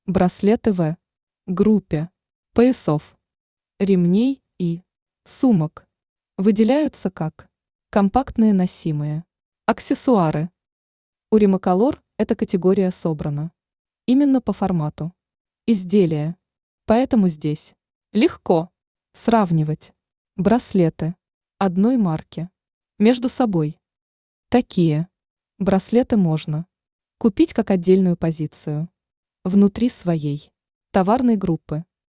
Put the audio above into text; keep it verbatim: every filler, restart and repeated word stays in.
Браслеты в группе поясов, ремней и сумок выделяются как компактные носимые аксессуары. У Римоколор эта категория собрана именно по формату изделия, поэтому здесь легко сравнивать браслеты одной марки между собой. Такие браслеты можно купить как отдельную позицию внутри своей товарной группы.